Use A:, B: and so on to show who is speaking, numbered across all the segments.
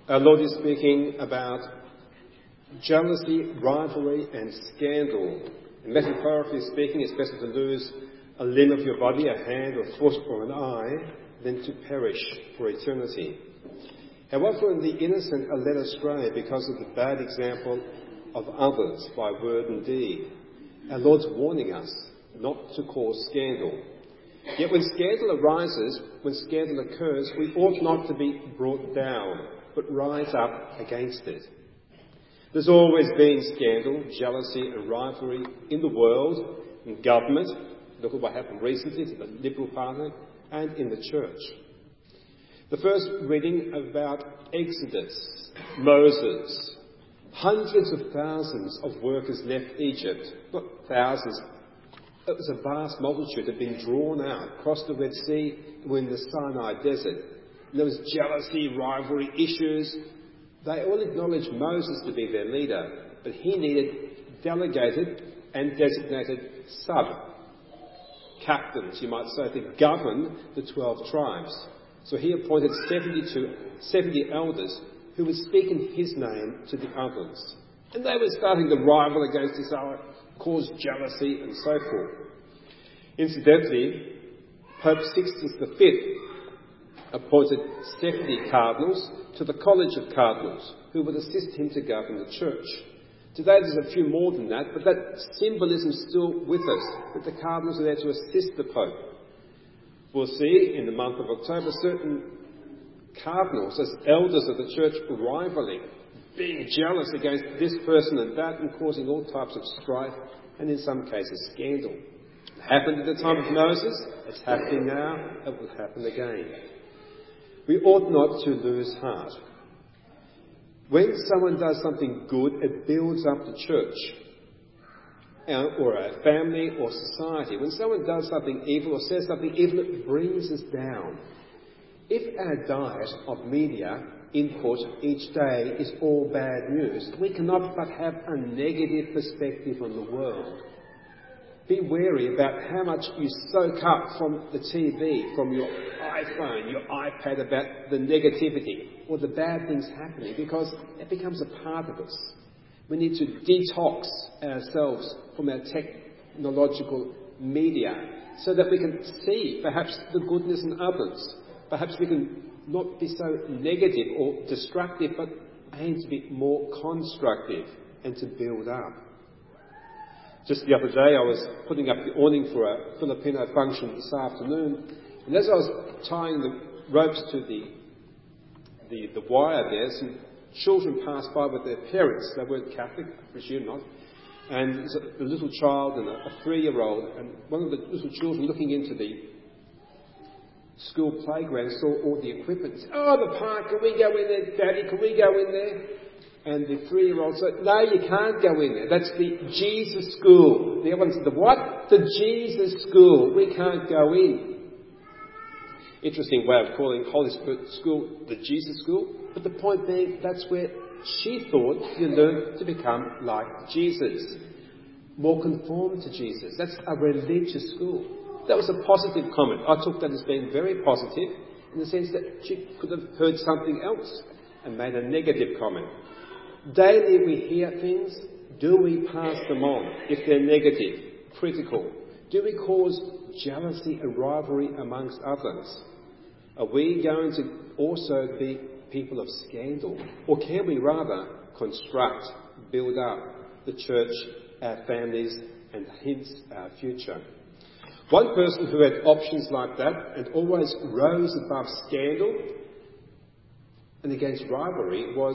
A: Our Lord is speaking about jealousy, rivalry and scandal. And metaphorically speaking, it's better to lose a limb of your body, a hand or foot or an eye, than to perish for eternity. How often the innocent are led astray because of the bad example of others by word and deed. Our Lord's warning us not to cause scandal. Yet when scandal arises, when scandal occurs, we ought not to be brought down, but rise up against it. There's always been scandal, jealousy and rivalry in the world, in government. Look at what happened recently to the Liberal Party and in the church. The first reading about Exodus, Moses. Hundreds of thousands of workers left Egypt. Not thousands. It was a vast multitude had been drawn out, crossed the Red Sea, were in the Sinai desert. And there was jealousy, rivalry, issues. They all acknowledged Moses to be their leader, but he needed delegated and designated sub-captains, you might say, to govern the 12 tribes. So he appointed 70 elders who would speak in his name to the others. And they were starting to rival against each other, cause jealousy and so forth. Incidentally, Pope Sixtus V appointed 70 cardinals to the College of Cardinals who would assist him to govern the church. Today there's a few more than that, but that symbolism is still with us, that the cardinals are there to assist the Pope. We'll see in the month of October certain cardinals as elders of the church rivaling, being jealous against this person and that and causing all types of strife and in some cases scandal. It happened at the time of Moses, it's happening now, it will happen again. We ought not to lose heart. When someone does something good, it builds up the church or a family or society. When someone does something evil or says something evil, it brings us down. If our diet of media input each day is all bad news, we cannot but have a negative perspective on the world. Be wary about how much you soak up from the TV, from your iPhone, your iPad, about the negativity or the bad things happening, because it becomes a part of us. We need to detox ourselves from our technological media so that we can see perhaps the goodness in others. Perhaps we can not be so negative or destructive, but aim to be more constructive and to build up. Just the other day I was putting up the awning for a Filipino function this afternoon, and as I was tying the ropes to the wire there, some children passed by with their parents. They weren't Catholic, I presume not. And there's a little child and a 3-year-old, and one of the little children looking into the school playground saw all the equipment. Said, "Oh, the park, can we go in there, Daddy? Can we go in there?" And the 3-year-old said, "No, you can't go in there. That's the Jesus school." The other one said, "The what?" "The Jesus school. We can't go in." Interesting way of calling Holy Spirit School the Jesus School. But the point being, that's where she thought you learned to become like Jesus. More conformed to Jesus. That's a religious school. That was a positive comment. I took that as being very positive in the sense that she could have heard something else and made a negative comment. Daily we hear things. Do we pass them on if they're negative, critical? Do we cause jealousy and rivalry amongst others? Are we going to also be people of scandal? Or can we rather construct, build up the church, our families, and hence our future? One person who had options like that and always rose above scandal and against rivalry was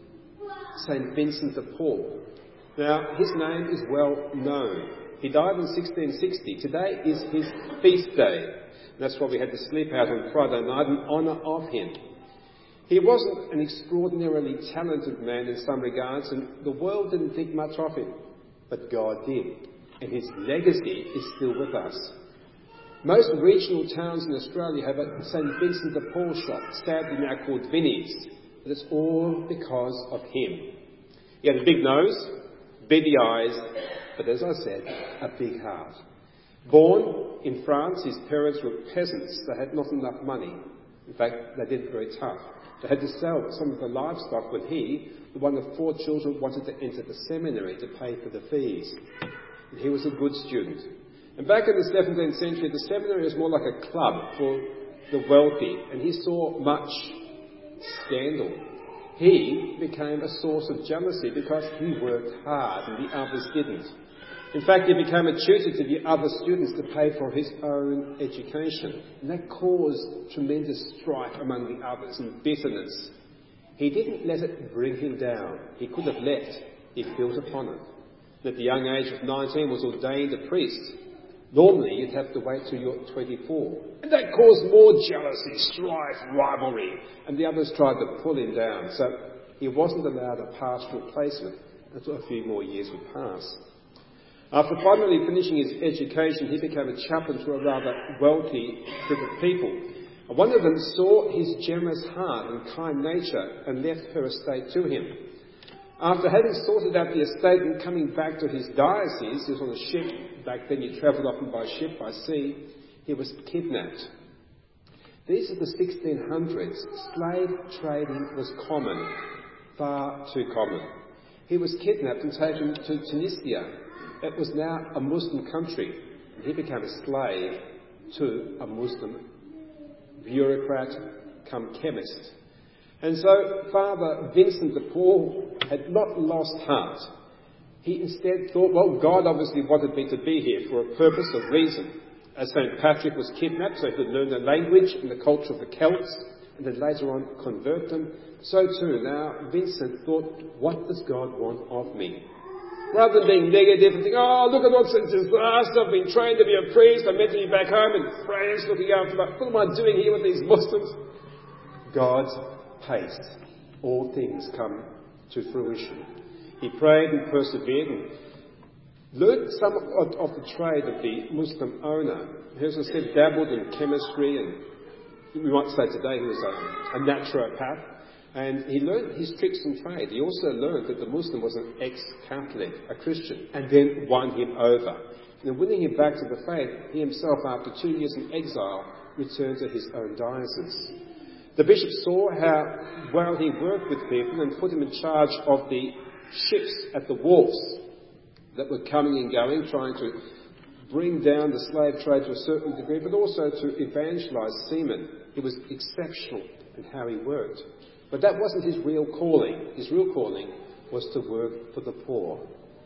A: St. Vincent de Paul. Now, his name is well known. He died in 1660. Today is his feast day. And that's why we had the sleep out on Friday night in honour of him. He wasn't an extraordinarily talented man in some regards, and the world didn't think much of him. But God did. And his legacy is still with us. Most regional towns in Australia have a St. Vincent de Paul shop, sadly now called Vinnie's. But it's all because of him. He had a big nose, beady eyes, but as I said, a big heart. Born in France, his parents were peasants. They had not enough money. In fact, they did it very tough. They had to sell some of the livestock when he, the one of 4 children, wanted to enter the seminary to pay for the fees. And he was a good student. And back in the 17th century, the seminary was more like a club for the wealthy, and he saw much scandal. He became a source of jealousy because he worked hard and the others didn't. In fact, he became a tutor to the other students to pay for his own education. And that caused tremendous strife among the others and bitterness. He didn't let it bring him down. He could have left. He built upon it. And at the young age of 19 was ordained a priest. Normally, you'd have to wait till you're 24. And that caused more jealousy, strife, rivalry. And the others tried to pull him down. So he wasn't allowed a pastoral placement until a few more years would pass. After finally finishing his education, he became a chaplain to a rather wealthy group of people. And one of them saw his generous heart and kind nature and left her estate to him. After having sorted out the estate and coming back to his diocese, he was on a ship. Back then you travelled often by ship, by sea. He was kidnapped. These are the 1600s. Slave trading was common, far too common. He was kidnapped and taken to Tunisia. It was now a Muslim country, and he became a slave to a Muslim bureaucrat come chemist. And so Father Vincent de Paul had not lost heart. He instead thought, well, God obviously wanted me to be here for a purpose or reason. As St. Patrick was kidnapped so he could learn the language and the culture of the Celts, and then later on convert them, so too now Vincent thought, what does God want of me? Rather than being negative and think, oh, look at what's a disaster, I've been trained to be a priest, I'm meant to be back home in France looking after what am I doing here with these Muslims? God's pace. All things come to fruition. He prayed and persevered and learned some of the trade of the Muslim owner, who, as I said, dabbled in chemistry, and we might say today he was a naturopath. And he learned his tricks and trade. He also learned that the Muslim was an ex-Catholic, a Christian, and then won him over. And winning him back to the faith, he himself, after 2 years in exile, returned to his own diocese. The bishop saw how well he worked with people and put him in charge of the ships at the wharves that were coming and going, trying to bring down the slave trade to a certain degree, but also to evangelise seamen. He was exceptional in how he worked. But that wasn't his real calling. His real calling was to work for the poor.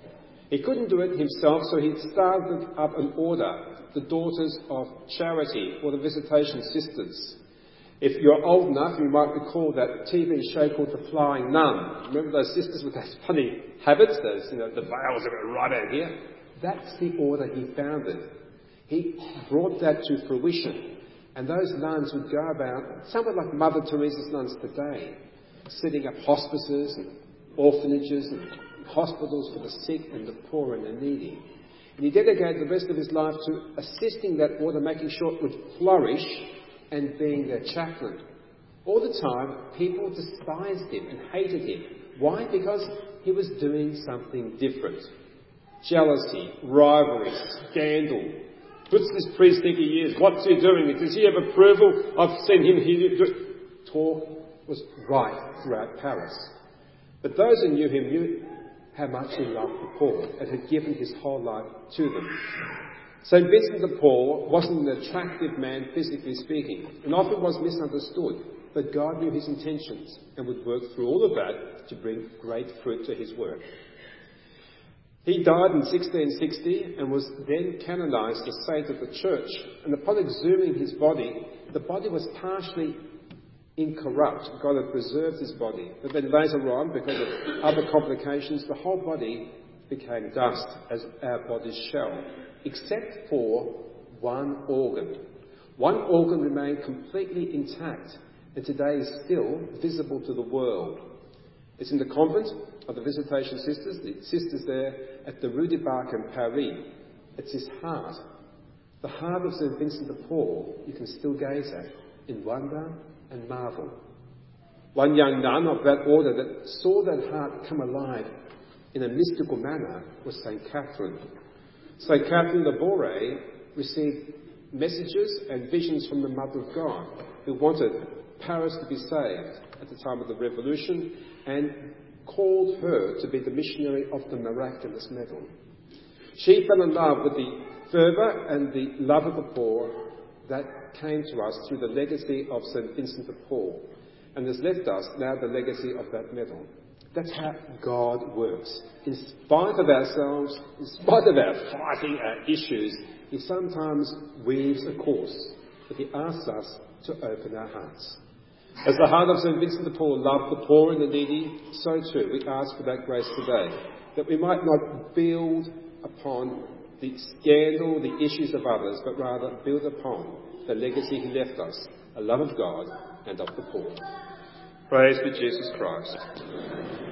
A: He couldn't do it himself, so he started up an order, the Daughters of Charity, or the Visitation Sisters. If you're old enough, you might recall that TV show called The Flying Nun. Remember those sisters with those funny habits, those, the veils that were right out here? That's the order he founded. He brought that to fruition. And those nuns would go about, somewhat like Mother Teresa's nuns today, setting up hospices and orphanages and hospitals for the sick and the poor and the needy. And he dedicated the rest of his life to assisting that order, making sure it would flourish, and being their chaplain. All the time, people despised him and hated him. Why? Because he was doing something different. Jealousy, rivalry, scandal. What's this priest think he is? What's he doing? Does he have approval? I've seen him here. Talk was right throughout Paris. But those who knew him knew how much he loved the poor and had given his whole life to them. St. Vincent de Paul wasn't an attractive man, physically speaking, and often was misunderstood. But God knew his intentions and would work through all of that to bring great fruit to his work. He died in 1660 and was then canonised as saint of the church. And upon exhuming his body, the body was partially incorrupt. God had preserved his body. But then later on, because of other complications, the whole body became dust, as our bodies shall, except for one organ. One organ remained completely intact and today is still visible to the world. It's in the convent of the Visitation Sisters, the sisters there at the Rue du Bac in Paris. It's his heart. The heart of St. Vincent de Paul you can still gaze at in wonder and marvel. One young nun of that order that saw that heart come alive in a mystical manner was St. Catherine. St. Catherine de Bourret received messages and visions from the Mother of God. who wanted Paris to be saved at the time of the Revolution and called her to be the missionary of the miraculous medal. She fell in love with the fervour and the love of the poor that came to us through the legacy of St. Vincent de Paul, and has left us now the legacy of that medal. That's how God works. In spite of ourselves, in spite of our fighting, our issues, He sometimes weaves a course, but He asks us to open our hearts. As the heart of St. Vincent de Paul loved the poor and the needy, so too we ask for that grace today, that we might not build upon the scandal, the issues of others, but rather build upon the legacy He left us, a love of God and of the poor. Praise be Jesus Christ.